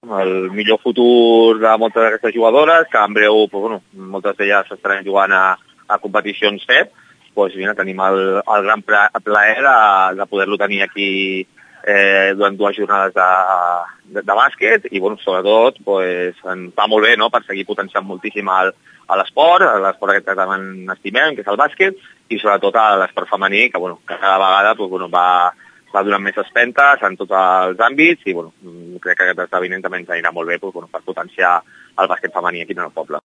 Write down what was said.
el millor futur de moltes d'aquestes jugadores, que en breu moltes d'elles estaran jugant a competicions FEP. Tenim el gran plaer de poder-lo tenir aquí durant 2 jornades de bàsquet i sobretot ens va molt bé per seguir potenciant moltíssim l'esport aquest que tant estimem, que és el bàsquet, i sobretot a l'esport femení, que cada vegada va donant més espentes en tots els àmbits i crec que aquest esdeveniment també ens anirà molt bé per potenciar el bàsquet femení aquí en el poble.